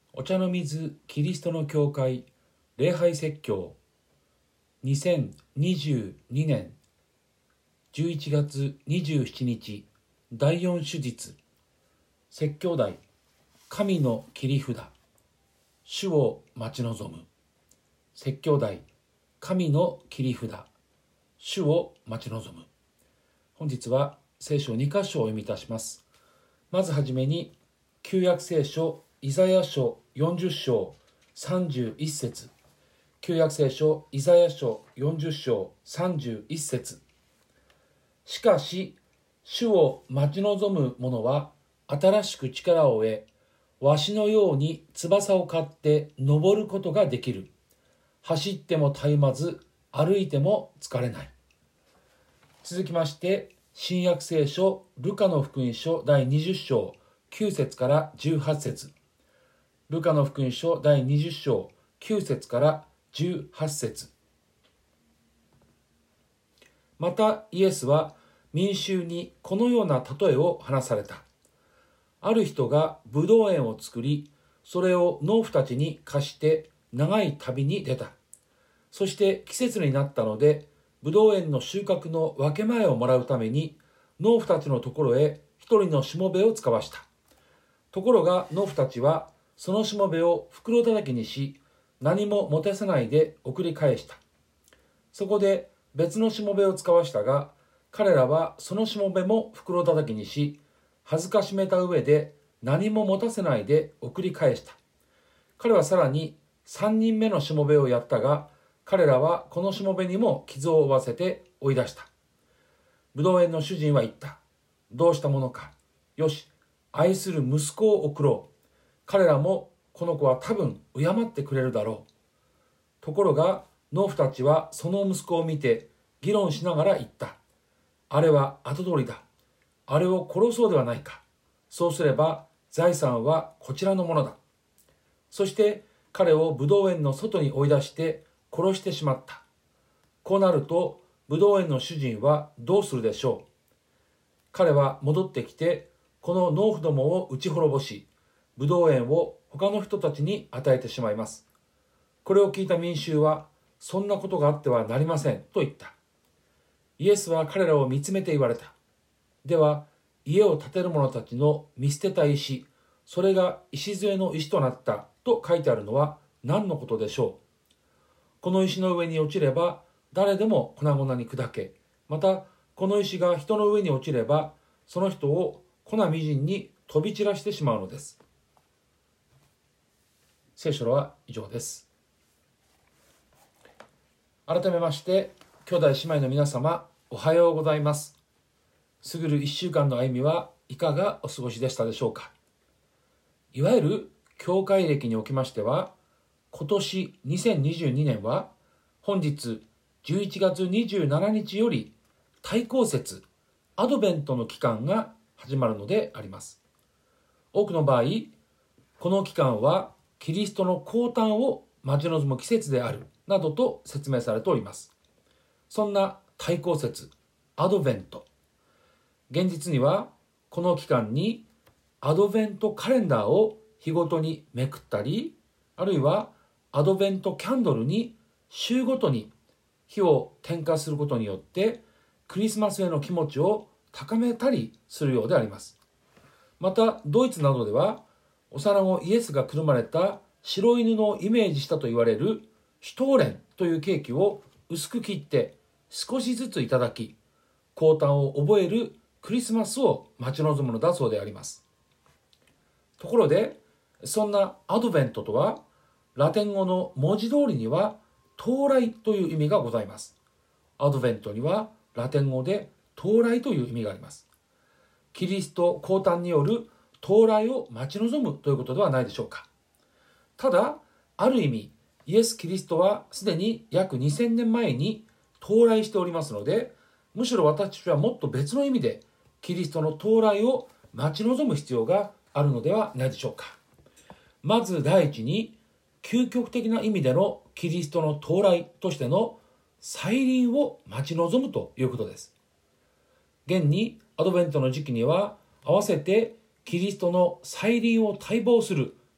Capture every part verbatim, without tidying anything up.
お茶の水キリストの教会礼拝説教にせんにじゅうにねんじゅういちがつにじゅうしちにちだいよん手術説教題神の切り札主を待ち望む説教題神の切り札主を待ち望む。本日は聖書に箇所をお読みいたします。まずはじめに旧約聖書イザヤ書よんじゅっしょうさんじゅういっせつ、旧約聖書イザヤ書よんじゅっしょうさんじゅういっせつ。しかし主を待ち望む者は新しく力を得、わしのように翼を刈って登ることができる。走ってもたゆまず、歩いても疲れない。続きまして新約聖書ルカの福音書だいにじゅっしょうきゅうせつからじゅうはちせつ、ルカの福音書だいにじゅっしょうきゅうせつからじゅうはちせつ。またイエスは民衆にこのような例えを話された。ある人がブドウ園を作り、それを農夫たちに貸して長い旅に出た。そして季節になったので、ブドウ園の収穫の分け前をもらうために農夫たちのところへ一人のしもべを使わした。ところが農夫たちはそのしもべを袋叩きにし、何も持たせないで送り返した。そこで別のしもべを使わしたが、彼らはそのしもべも袋叩きにし、恥ずかしめた上で何も持たせないで送り返した。彼はさらにさんにんめのしもべをやったが、彼らはこのしもべにも傷を負わせて追い出した。ぶどう園の主人は言った。どうしたものか。よし、愛する息子を送ろう。彼らもこの子は多分敬ってくれるだろう。ところが農夫たちはその息子を見て議論しながら言った。あれは跡取りだ。あれを殺そうではないか。そうすれば財産はこちらのものだ。そして彼をぶどう園の外に追い出して殺してしまった。こうなるとぶどう園の主人はどうするでしょう。彼は戻ってきてこの農夫どもを打ち滅ぼし、ぶどう園を他の人たちに与えてしまいます。これを聞いた民衆は、そんなことがあってはなりませんと言った。イエスは彼らを見つめて言われた。では家を建てる者たちの見捨てた石、それが礎の石となったと書いてあるのは何のことでしょう。この石の上に落ちれば誰でも粉々に砕け、またこの石が人の上に落ちればその人を粉みじんに飛び散らしてしまうのです。聖書は以上です。改めまして兄弟姉妹の皆様、おはようございます。過ぐるいっしゅうかんの歩みはいかがお過ごしでしたでしょうか。いわゆる教会歴におきましては、今年にせんにじゅうにねんは本日じゅういちがつにじゅうしちにちより対抗節アドベントの期間が始まるのであります。多くの場合、この期間はキリストの降誕を待ち望む季節であるなどと説明されております。そんな対抗節アドベント、現実にはこの期間にアドベントカレンダーを日ごとにめくったり、あるいはアドベントキャンドルに週ごとに火を点火することによってクリスマスへの気持ちを高めたりするようであります。またドイツなどでは幼子イエスがくるまれた白犬のイメージしたと言われるシュトーレンというケーキを薄く切って少しずついただき、降誕を覚えるクリスマスを待ち望むのだそうであります。ところで、そんなアドベントとはラテン語の文字通りには到来という意味がございます。アドベントにはラテン語で到来という意味があります。キリスト降誕による到来を待ち望むということではないでしょうか。ただ、ある意味イエス・キリストはすでに約にせんねんまえに到来しておりますので、むしろ私たちはもっと別の意味でキリストの到来を待ち望む必要があるのではないでしょうか。まず第一に、究極的な意味でのキリストの到来としての再臨を待ち望むということです。現にアドベントの時期には合わせてキリストの再臨を待望する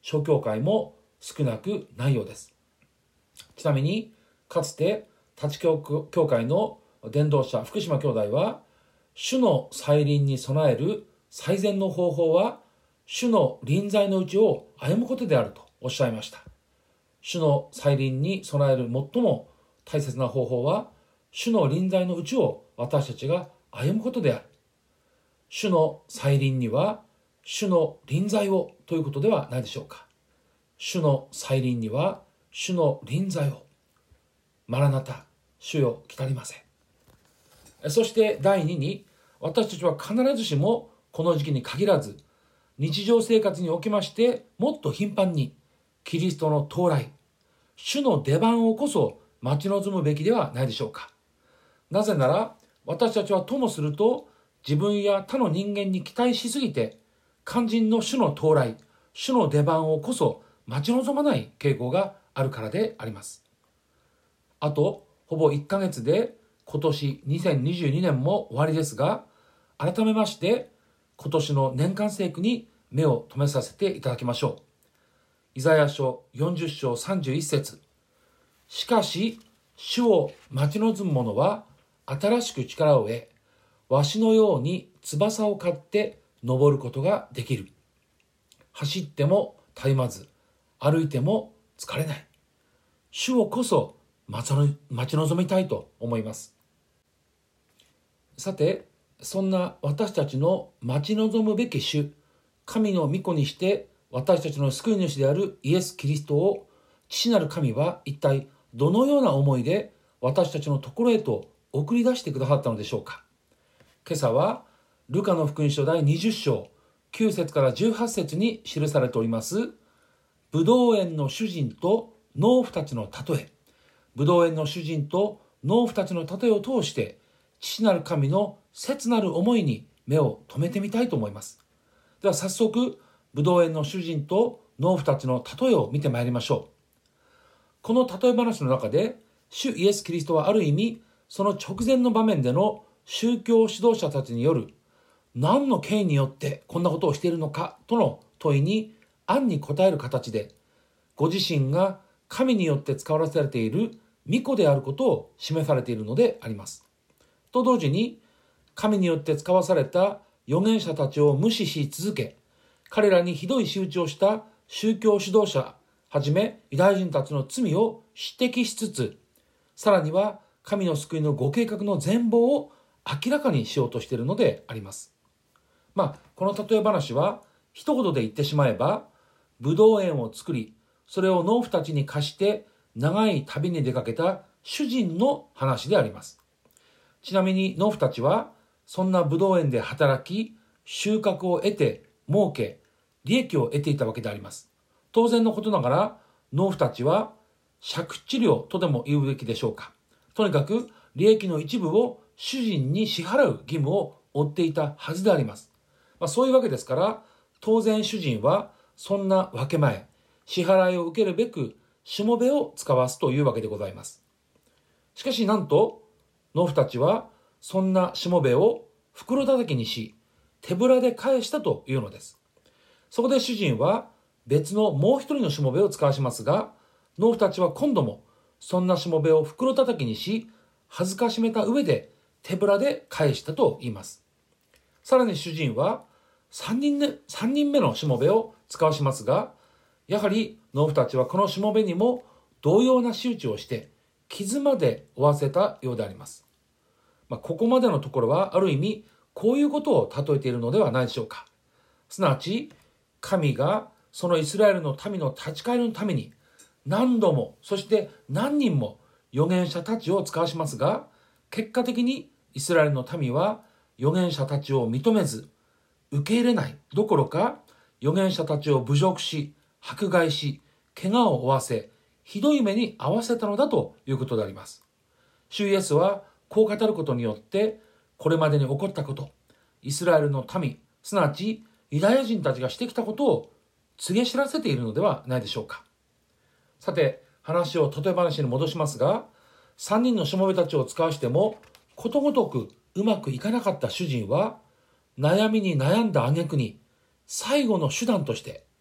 諸教会も少なくないようです。ちなみにかつて立教教会の伝道者福島兄弟は、主の再臨に備える最善の方法は主の臨在のうちを歩むことであるとおっしゃいました。主の再臨に備える最も大切な方法は主の臨在のうちを私たちが歩むことである。主の再臨には主の臨在をということではないでしょうか。主の再臨には主の臨在を。マラナタ、主よ来たりませ。そして第二に、私たちは必ずしもこの時期に限らず、日常生活におきましてもっと頻繁にキリストの到来、主の出番をこそ待ち望むべきではないでしょうか。なぜなら私たちはともすると自分や他の人間に期待しすぎて、肝心の主の到来、主の出番をこそ待ち望まない傾向があるからであります。あとほぼいっかげつで今年にせんにじゅうにねんも終わりですが、改めまして今年の年間聖句に目を留めさせていただきましょう。イザヤ書よんじゅっしょうさんじゅういっせつ。しかし主を待ち望む者は新しく力を得、わしのように翼を刈って登ることができる。走ってもたゆまず、歩いても疲れない。主をこそ待ち望みたいと思います。さて、そんな私たちの待ち望むべき主、神の御子にして私たちの救い主であるイエス・キリストを、父なる神は一体どのような思いで私たちのところへと送り出してくださったのでしょうか。今朝はルカの福音書第にじゅっしょうきゅうせつからじゅうはっせつに記されております、ブドウ園の主人と農夫たちの例え、ブドウ園の主人と農夫たちの例えを通して父なる神の切なる思いに目を留めてみたいと思います。では早速、ブドウ園の主人と農夫たちの例えを見てまいりましょう。この例え話の中で、主イエス・キリストはある意味、その直前の場面での宗教指導者たちによる何の権威によってこんなことをしているのかとの問いに暗に答える形で、ご自身が神によって使わされている御子であることを示されているのであります。と同時に、神によって使わされた預言者たちを無視し続け、彼らにひどい仕打ちをした宗教指導者はじめユダヤ人たちの罪を指摘しつつ、さらには神の救いのご計画の全貌を明らかにしようとしているのであります。まあ、この例え話は一言で言ってしまえば、ブドウ園を作り、それを農夫たちに貸して長い旅に出かけた主人の話であります。ちなみに農夫たちはそんなブドウ園で働き、収穫を得て儲け、利益を得ていたわけであります。当然のことながら、農夫たちは借地料とでも言うべきでしょうか。とにかく利益の一部を主人に支払う義務を負っていたはずであります。まあ、そういうわけですから、当然主人はそんな分け前、支払いを受けるべくしもべを使わすというわけでございます。しかしなんと、農夫たちはそんなしもべを袋叩きにし、手ぶらで返したというのです。そこで主人は別のもう一人のしもべを使わしますが、農夫たちは今度もそんなしもべを袋叩きにし、恥ずかしめた上で手ぶらで返したと言います。さらに主人は3人目、三人目のしもべを使わしますが、やはり農夫たちはこのしもべにも同様な仕打ちをして傷まで負わせたようであります。まあ、ここまでのところはある意味こういうことを例えているのではないでしょうか。すなわち神がそのイスラエルの民の立ち返りのために何度も、そして何人も預言者たちを使わしますが、結果的にイスラエルの民は預言者たちを認めず、受け入れないどころか、預言者たちを侮辱し、迫害し、怪我を負わせ、ひどい目に遭わせたのだということであります。主イエスはこう語ることによって、これまでに起こったこと、イスラエルの民、すなわちユダヤ人たちがしてきたことを告げ知らせているのではないでしょうか。さて、話を例え話に戻しますが、さんにんのしもべたちを使わしてもことごとくうまくいかなかった主人は、悩みに悩んだ挙句に最後の手段として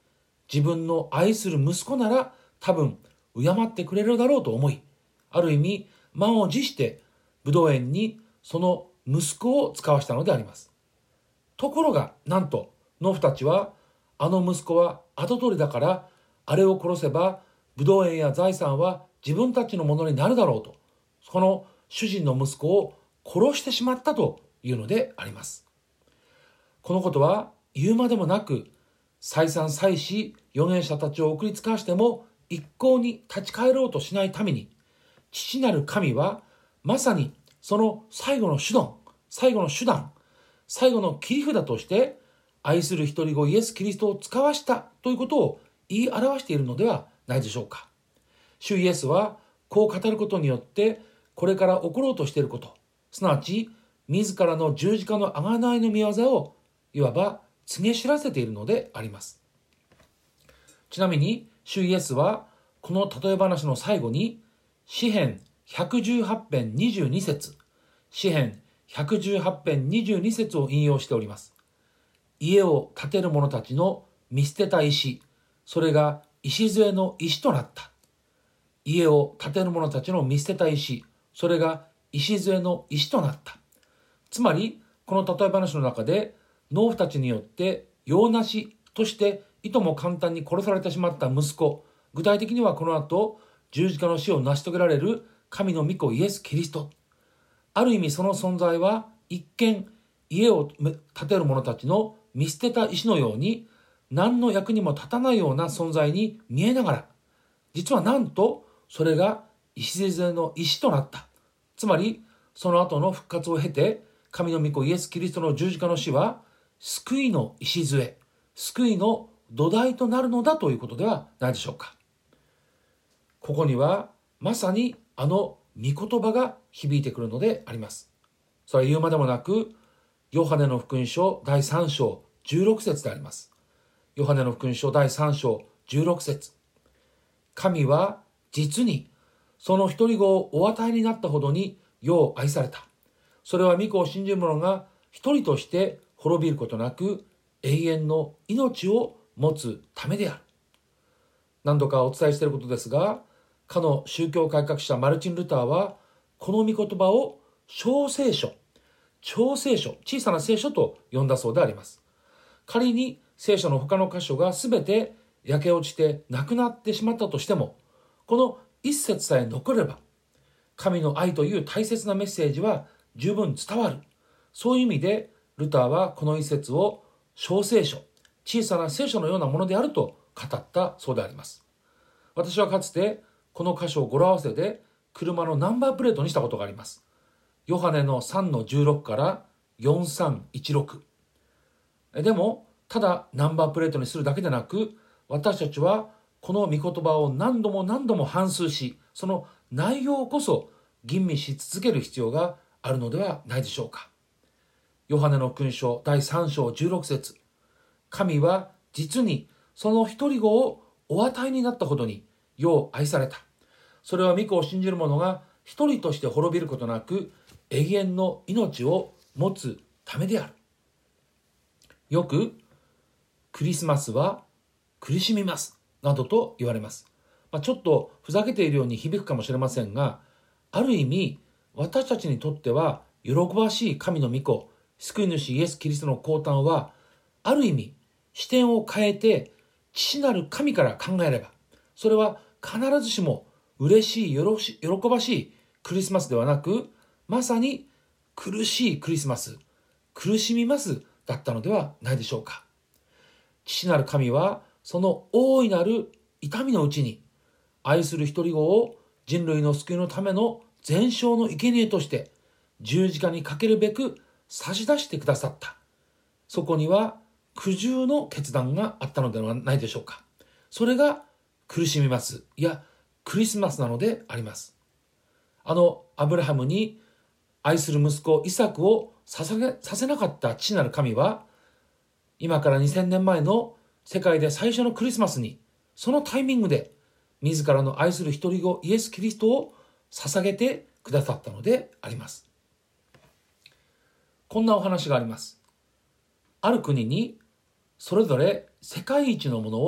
自分の愛する息子なら多分敬ってくれるだろうと思い、ある意味満を持してブドウ園にその息子を使わしたのであります。ところがなんと農夫たちは、あの息子は跡取りだからあれを殺せばブドウ園や財産は自分たちのものになるだろうと、この主人の息子を殺してしまったというのであります。このことは言うまでもなく、再三再四預言者たちを送りつかしても一向に立ち返ろうとしないために、父なる神はまさにその最後の手段、最後の手段、最後の切り札として愛する一人子イエス・キリストを使わしたということを言い表しているのではないでしょうか。主イエスはこう語ることによってこれから起ころうとしていること、すなわち自らの十字架の贖いの御業をいわば告げ知らせているのであります。ちなみに主イエスはこの例え話の最後に詩編ひゃくじゅうはち編にじゅうに節、詩編ひゃくじゅうはち編にじゅうに節を引用しております。家を建てる者たちの見捨てた石、それが礎の石となった。家を建てる者たちの見捨てた石、それが礎の石となった。つまりこの例え話の中で農夫たちによって用なしとしていとも簡単に殺されてしまった息子、具体的にはこの後十字架の死を成し遂げられる神の御子イエス・キリスト。ある意味その存在は一見家を建てる者たちの見捨てた石のように何の役にも立たないような存在に見えながら、実はなんとそれが礎の石となった。つまりその後の復活を経て神の御子イエス・キリストの十字架の死は救いの礎、救いの土台となるのだということではないでしょうか。ここにはまさにあの御言葉が響いてくるのであります。それは言うまでもなく、ヨハネの福音書だいさん章じゅうろく節であります。ヨハネの福音書だいさん章じゅうろく節。神は実にその一人子をお与えになったほどに世を愛された。それは御子を信じる者が一人として滅びることなく永遠の命を持つためである。何度かお伝えしていることですが、かの宗教改革者マルチン・ルターはこの御言葉を小聖書、超聖書、小さな聖書と呼んだそうであります。仮に聖書の他の箇所が全て焼け落ちてなくなってしまったとしても、この一節さえ残れば神の愛という大切なメッセージは十分伝わる。そういう意味でルターはこの一節を小聖書、小さな聖書のようなものであると語ったそうであります。私はかつてこの箇所を語呂合わせで車のナンバープレートにしたことがあります。ヨハネのさんのじゅうろくからよんさんいちろく。でもただナンバープレートにするだけでなく、私たちはこの御言葉を何度も何度も反芻し、その内容こそ吟味し続ける必要があるのではないでしょうか。ヨハネの福音書だいさん章じゅうろく節。神は実にその一人子をお与えになったほどに世を愛された。それは御子を信じる者が一人として滅びることなく永遠の命を持つためである。よくクリスマスは苦しみますなどと言われます。まあ、ちょっとふざけているように響くかもしれませんが、ある意味私たちにとっては喜ばしい神の御子、救い主イエス・キリストの降誕は、ある意味視点を変えて父なる神から考えれば、それは必ずしも嬉しい、喜ばしいクリスマスではなく、まさに苦しいクリスマス、苦しみますだったのではないでしょうか。父なる神はその大いなる痛みのうちに愛する一人子を人類の救いのための全焼の生贄として十字架にかけるべく差し出してくださった。そこには苦渋の決断があったのではないでしょうか。それが苦しみます、いやクリスマスなのであります。あのアブラハムに愛する息子イサクを捧げさせなかった父なる神は、今からにせんねんまえの世界で最初のクリスマスにそのタイミングで自らの愛する一人子イエス・キリストを捧げてくださったのであります。こんなお話があります。ある国にそれぞれ世界一のものを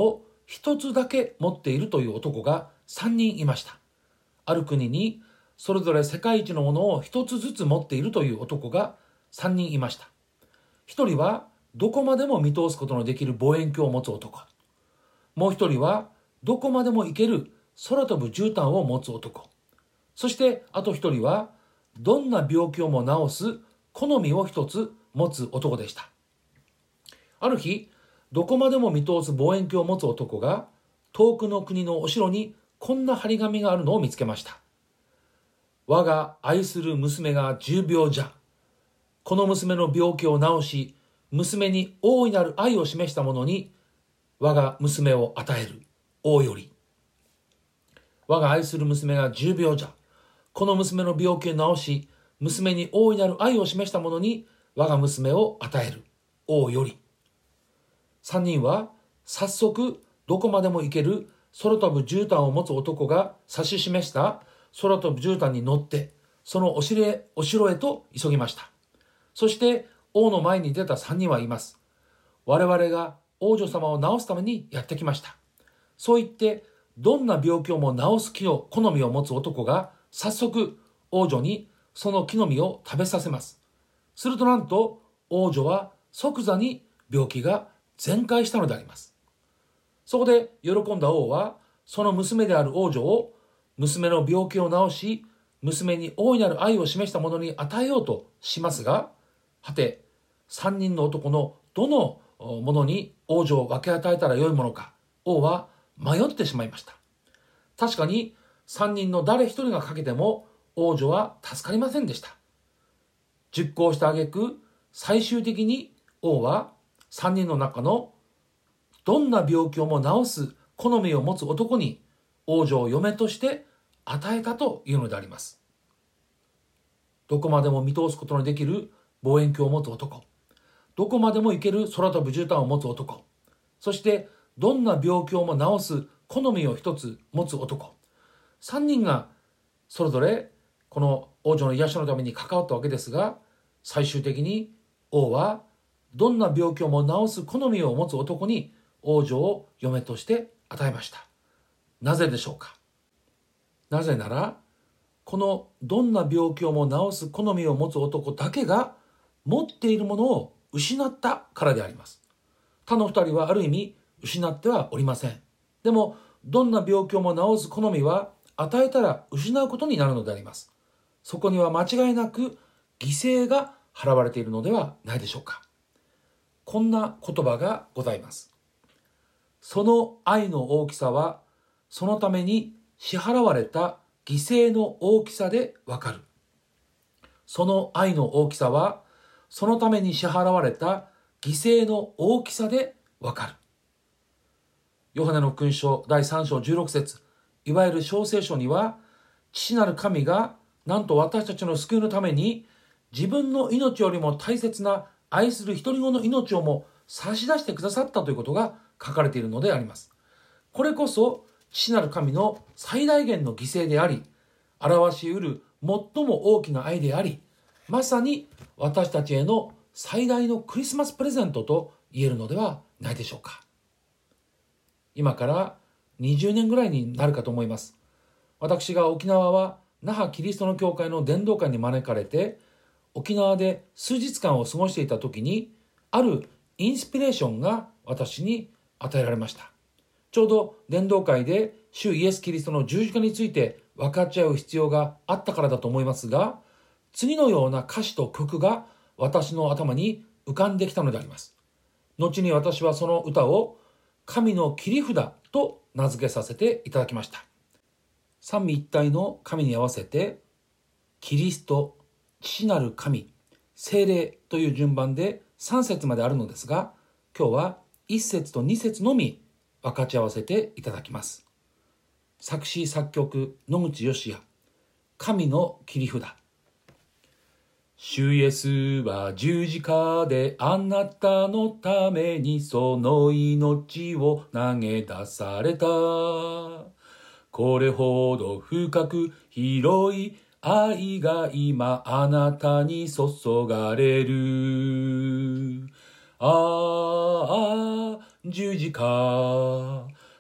一つだけ持っているという男が三人いました。ある国にそれぞれ世界一のものを一つずつ持っているという男が三人いました。一人はどこまでも見通すことのできる望遠鏡を持つ男。もう一人はどこまでも行ける空飛ぶ絨毯を持つ男。そしてあと一人はどんな病気をも治す好みを一つ持つ男でした。ある日、どこまでも見通す望遠鏡を持つ男が遠くの国のお城にこんな張り紙があるのを見つけました。我が愛する娘が重病じゃ。この娘の病気を治し、娘に大いなる愛を示した者に我が娘を与える。王より。我が愛する娘が重病じゃ。この娘の病気を治し、娘に大いなる愛を示した者に我が娘を与える。王より。三人は早速どこまでも行ける空飛ぶ絨毯を持つ男が指し示した空飛ぶ絨毯に乗ってそのお城へ、お城へと急ぎました。そして王の前に出た三人は言います。我々が王女様を治すためにやってきました。そう言ってどんな病気をも治す木の好みを持つ男が早速王女にその木の実を食べさせます。するとなんと王女は即座に病気が全快したのであります。そこで喜んだ王はその娘である王女を娘の病気を治し娘に大いなる愛を示した者に与えようとしますが、はて三人の男のどのものに王女を分け与えたらよいものか、王は迷ってしまいました。確かに三人の誰一人がかけても王女は助かりませんでした。熟考した挙句、最終的に王は三人の中のどんな病気をも治す好みを持つ男に王女を嫁として与えたというのであります。どこまでも見通すことのできる望遠鏡を持つ男、どこまでも行ける空飛ぶ絨毯を持つ男、そしてどんな病気をも治す好みを一つ持つ男、三人がそれぞれこの王女の癒しのために関わったわけですが、最終的に王はどんな病気をも治す好みを持つ男に王女を嫁として与えました。なぜでしょうか。なぜなら、このどんな病気をも治す好みを持つ男だけが持っているものを失ったからであります。他の二人はある意味失ってはおりません。でもどんな病気をも治す好みは与えたら失うことになるのであります。そこには間違いなく犠牲が払われているのではないでしょうか。こんな言葉がございます。その愛の大きさはそのために支払われた犠牲の大きさでわかる。その愛の大きさはそのために支払われた犠牲の大きさでわかる。ヨハネの福音書だいさん章じゅうろく節、いわゆる小聖書には、父なる神がなんと私たちの救いのために自分の命よりも大切な愛する一人子の命をも差し出してくださったということが書かれているのであります。これこそ父なる神の最大限の犠牲であり、表し得る最も大きな愛であり、まさに私たちへの最大のクリスマスプレゼントと言えるのではないでしょうか。今からにじゅうねんぐらいになるかと思います。私が沖縄は那覇キリストの教会の伝道会に招かれて、沖縄で数日間を過ごしていた時に、あるインスピレーションが私に与えられました。ちょうど伝道会で主イエスキリストの十字架について分かち合う必要があったからだと思いますが、次のような歌詞と曲が私の頭に浮かんできたのであります。後に私はその歌を神の切り札と名付けさせていただきました。三位一体の神に合わせて、キリスト、父なる神、聖霊という順番でさん節まであるのですが、今日はいち節とに節のみ分かち合わせていただきます。作詞作曲野口義也、神の切り札。主イエスは十字架であなたのためにその命を投げ出された。これほど深く広い愛が今あなたに注がれる。ああ、十字架、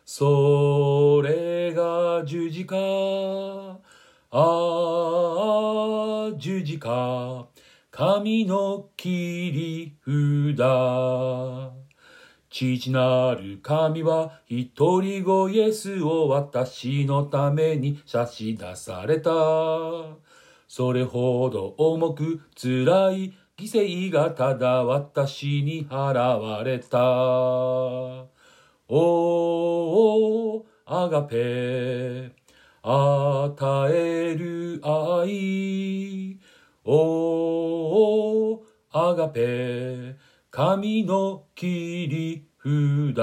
それが十字架。ああ、十字架。神の切り札。父なる神は一人子イエスを私のために差し出された。それほど重く辛い犠牲がただ私に払われた。おー、アガペ、与える愛。おー、アガペ、神の切り札。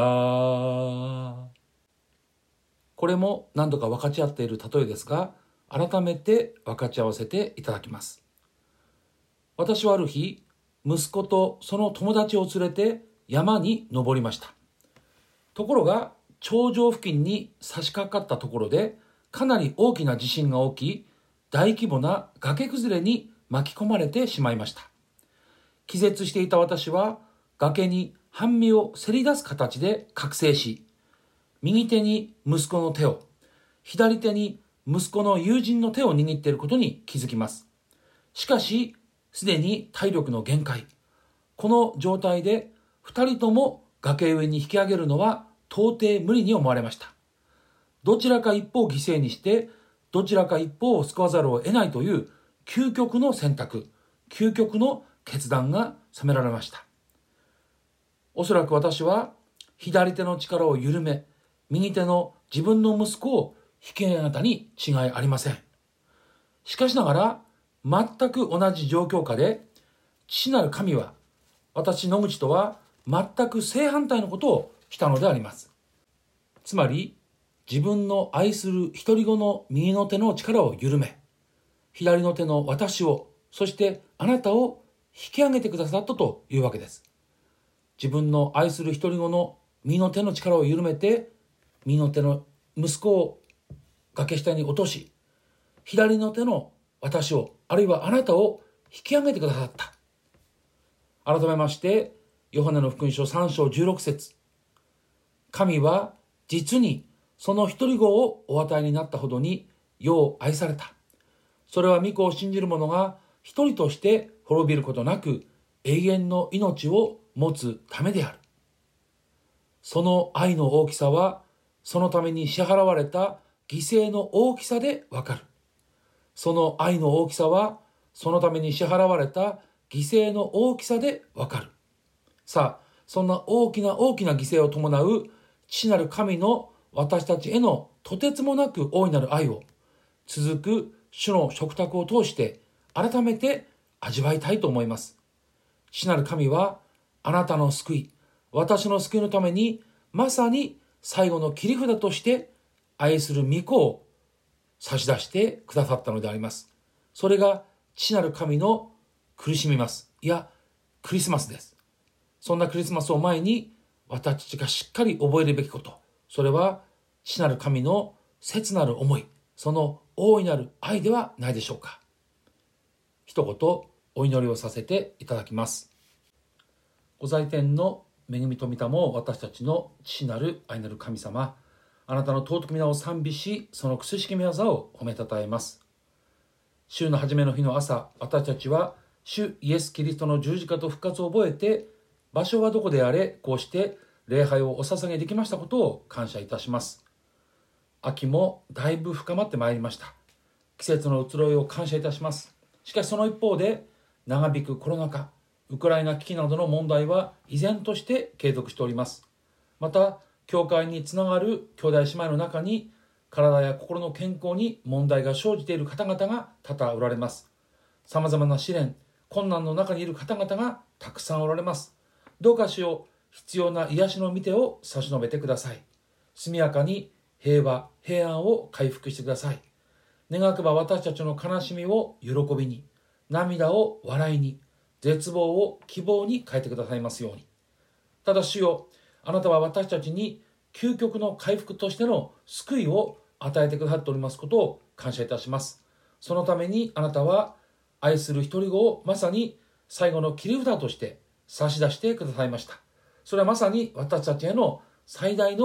これも何度か分かち合っている例えですが、改めて分かち合わせていただきます。私はある日、息子とその友達を連れて山に登りました。ところが、頂上付近に差し掛かったところで、かなり大きな地震が起き、大規模な崖崩れに巻き込まれてしまいました。気絶していた私は崖に半身をせり出す形で覚醒し、右手に息子の手を、左手に息子の友人の手を握っていることに気づきます。しかし、すでに体力の限界。この状態で二人とも崖上に引き上げるのは到底無理に思われました。どちらか一方を犠牲にして、どちらか一方を救わざるを得ないという究極の選択、究極の決断が迫られました。おそらく私は左手の力を緩め、右手の自分の息子を引き上げたに違いありません。しかしながら、全く同じ状況下で、父なる神は私野口とは全く正反対のことをしたのであります。つまり、自分の愛する一人子の右の手の力を緩め、左の手の私を、そしてあなたを引き上げてくださったというわけです。自分の愛する一人子の右の手の力を緩めて、右の手の息子を崖下に落とし、左の手の私を、あるいはあなたを引き上げてくださった。改めまして、ヨハネの福音書さん章じゅうろく節。神は実にその一人子をお与えになったほどに世を愛された。それは御子を信じる者が一人として滅びることなく永遠の命を持つためである。その愛の大きさは、そのために支払われた犠牲の大きさでわかる。その愛の大きさは、そのために支払われた犠牲の大きさでわかる。さあ、そんな大きな大きな犠牲を伴う父なる神の私たちへのとてつもなく大いなる愛を、続く主の食卓を通して改めて味わいたいと思います。父なる神は、あなたの救い、私の救いのために、まさに最後の切り札として愛する御子を差し出してくださったのであります。それが父なる神の苦しみます。いや、クリスマスです。そんなクリスマスを前に、私たちがしっかり覚えるべきこと、それは父なる神の切なる思い、その大いなる愛ではないでしょうか。一言お祈りをさせていただきます。ご在天の恵みと御霊を私たちの父なる愛なる神様、あなたの尊き皆を賛美し、その苦しき御業を褒めたたえます。週の初めの日の朝、私たちは主イエス・キリストの十字架と復活を覚えて、場所はどこであれ、こうして礼拝をお捧げできましたことを感謝いたします。秋もだいぶ深まってまいりました。季節の移ろいを感謝いたします。しかしその一方で、長引くコロナ禍、ウクライナ危機などの問題は依然として継続しております。また、教会につながる兄弟姉妹の中に、体や心の健康に問題が生じている方々が多々おられます。さまざまな試練、困難の中にいる方々がたくさんおられます。どうか主よ、必要な癒しの御手を差し伸べてください。速やかに平和、平安を回復してください。願くば私たちの悲しみを喜びに、涙を笑いに、絶望を希望に変えてくださいますように。ただ主よ、あなたは私たちに究極の回復としての救いを与えてくださっておりますことを感謝いたします。そのためにあなたは愛する一人子をまさに最後の切り札として差し出してくださいました。それはまさに私たちへの最大の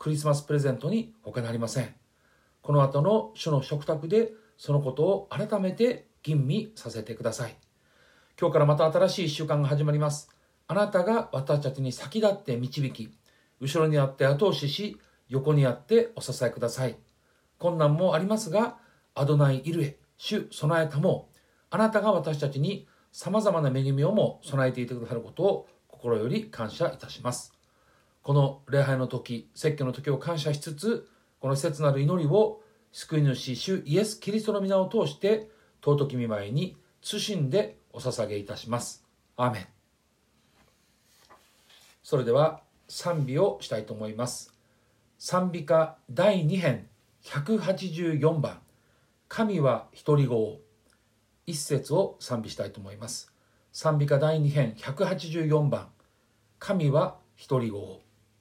クリスマスプレゼントに他なりません。この後の主の食卓でそのことを改めて吟味させてください。今日からまた新しいいっしゅうかんが始まります。あなたが私たちに先立って導き、後ろにあって後押しし、横にあってお支えください。困難もありますが、アドナイイルエ、主備えたも、あなたが私たちに様々な恵みをも備えていてくださることを心より感謝いたします。この礼拝の時、説教の時を感謝しつつ、この切なる祈りを救い主主イエス・キリストの皆を通して尊き御前に謹んでお捧げいたします。アーメン。それでは賛美をしたいと思います。賛美歌だいに編ひゃくはちじゅうよんばん、神は一人子を、一節を賛美したいと思います。賛美歌だいに編ひゃくはちじゅうよんばん、神は一人子を。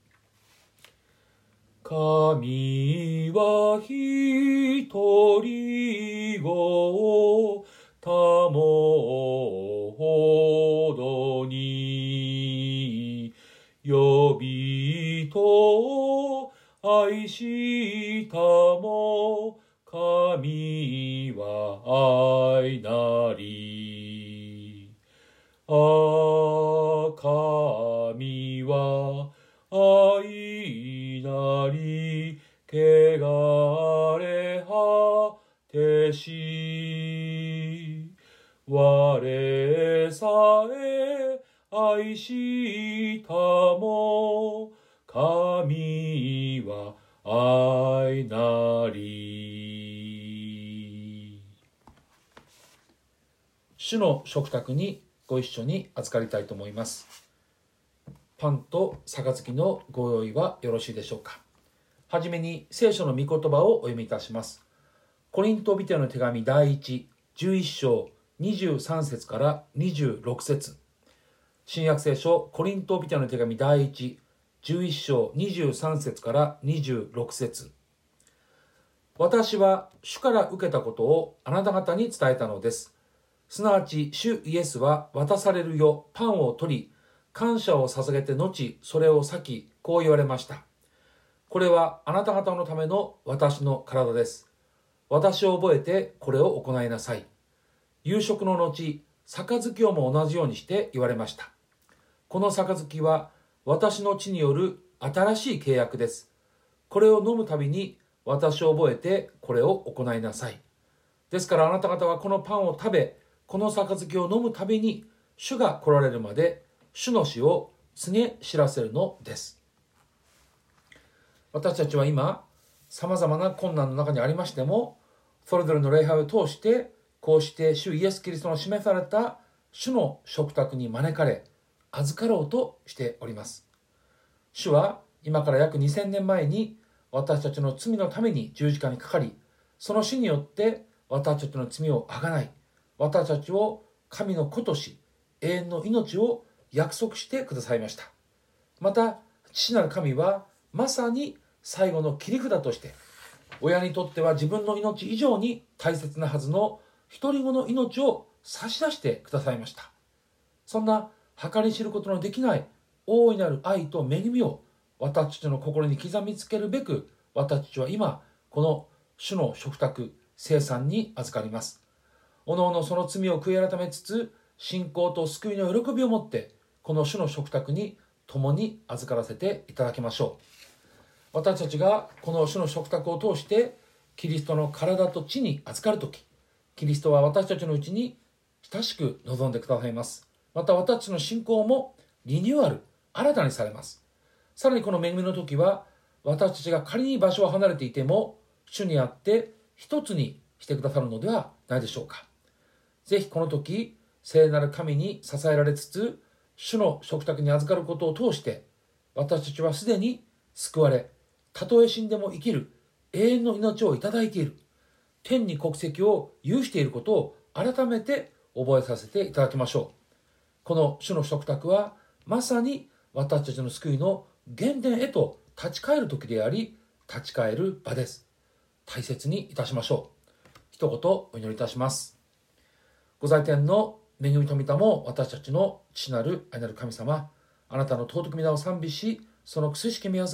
神は一人子をたもほどに呼びと愛したも神は愛なり。ああ、神は愛なり、汚れ果てし、我さえ愛したも神は愛なり。主の食卓にご一緒に預かりたいと思います。パンと杯のご用意はよろしいでしょうか。はじめに聖書の御言葉をお読みいたします。コリント人への手紙だいいち、じゅういっ章にじゅうさん節からにじゅうろく節。新約聖書コリント人への手紙だいいち、じゅういっ章にじゅうさん節からにじゅうろく節。私は主から受けたことをあなた方に伝えたのです。すなわち主イエスは渡されるよパンを取り、感謝を捧げて後、それを裂き、こう言われました。これはあなた方のための私の体です。私を覚えてこれを行いなさい。夕食の後、杯をも同じようにして言われました。この杯は私の血による新しい契約です。これを飲むたびに私を覚えてこれを行いなさい。ですからあなた方はこのパンを食べ、この杯を飲むたびに主が来られるまで主の死を告げ知らせるのです。私たちは今、様々な困難の中にありましても、それぞれの礼拝を通して、こうして主イエス・キリストの示された主の食卓に招かれ、預かろうとしております。主は今から約にせんねんまえに私たちの罪のために十字架にかかり、その死によって私たちの罪をあがない、私たちを神の子とし、永遠の命を約束してくださいました。また、父なる神はまさに最後の切り札として、親にとっては自分の命以上に大切なはずの一人子の命を差し出してくださいました。そんな計り知ることのできない大いなる愛と恵みを私たちの心に刻みつけるべく、私たちは今、この主の食卓、聖餐に預かります。おのおのその罪を悔い改めつつ、信仰と救いの喜びを持って、この主の食卓に共に預からせていただきましょう。私たちがこの主の食卓を通してキリストの体と血に預かるとき、キリストは私たちのうちに親しく望んでくださいます。また私たちの信仰もリニューアル、新たにされます。さらにこの恵みの時は、私たちが仮に場所を離れていても主にあって一つにしてくださるのではないでしょうか。ぜひこの時、聖なる神に支えられつつ、主の食卓に預かることを通して、私たちはすでに救われ、たとえ死んでも生きる永遠の命をいただいている、天に国籍を有していることを改めて覚えさせていただきましょう。この主の食卓はまさに私たちの救いの原点へと立ち返る時であり、立ち返る場です。大切にいたしましょう。一言お祈りいたします。ご在天の恵みと御霊も私たちの父なる愛なる神様、あなたの尊き皆を賛美し、その苦しき御業を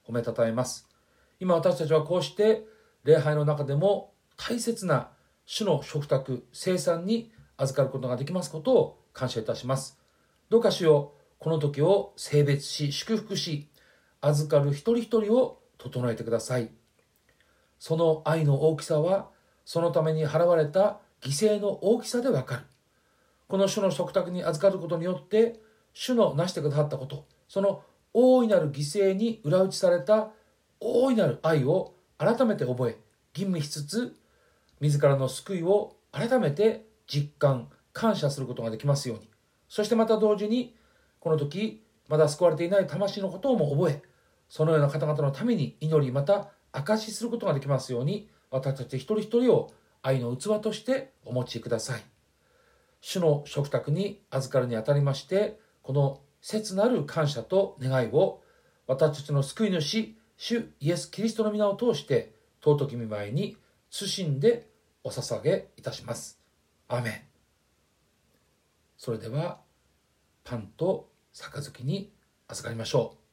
褒めたたえます。今私たちはこうして礼拝の中でも大切な主の食卓、聖餐に預かることができますことを感謝いたします。どうか主よ、この時を聖別し、祝福し、預かる一人一人を整えてください。その愛の大きさは、そのために払われた犠牲の大きさでわかる。この主の食卓に預かることによって、主の成してくださったこと、その大いなる犠牲に裏打ちされた大いなる愛を改めて覚え、吟味しつつ、自らの救いを改めて実感、感謝することができますように。そしてまた同時に、この時、まだ救われていない魂のことをも覚え、そのような方々のために祈り、また証しすることができますように、私たち一人一人を愛の器としてお持ちください。主の食卓に預かるにあたりまして、この切なる感謝と願いを、私たちの救い主、主イエス・キリストの皆を通して、尊き御前に謹んでお捧げいたします。アーメン。それでは、パンと杯に預かりましょう。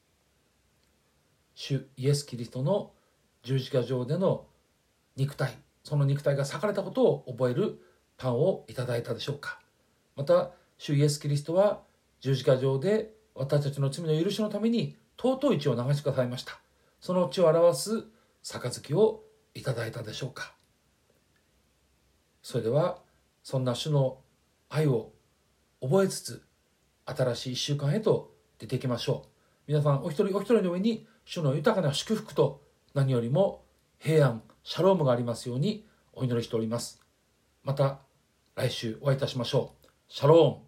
主イエス・キリストの十字架上での肉体、その肉体が裂かれたことを覚えるパンをいただいたでしょうか。また、主イエス・キリストは十字架上で私たちの罪の許しのために尊い血を流してくださいました。その血を表す杯をいただいたでしょうか。それでは、そんな主の愛を覚えつつ、新しい一週間へと出ていきましょう。皆さんお一人お一人の上に主の豊かな祝福と何よりも平安、シャロームがありますようにお祈りしております。また来週お会いいたしましょう。シャローム。